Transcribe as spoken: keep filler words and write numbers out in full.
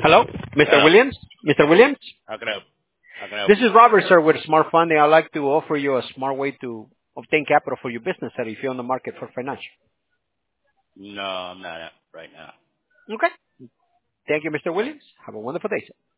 Hello, mister Hello. Williams? mister Williams? How can I help? How can I help This you? is Robert, sir, with Smart Funding. I'd like to offer you a smart way to obtain capital for your business, sir, if you're on the market for financial. No, I'm not right now. Okay. Thank you, mister Williams. Have a wonderful day, sir.